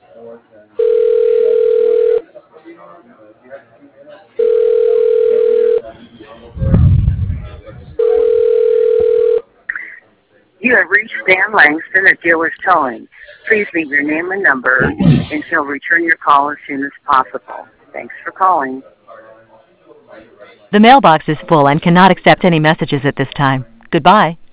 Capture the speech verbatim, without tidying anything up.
You have reached Dan Langston at Dealer's Towing. Please leave your name and number, and he'll return your call as soon as possible. Thanks for calling. The mailbox is full and cannot accept any messages at this time. Goodbye.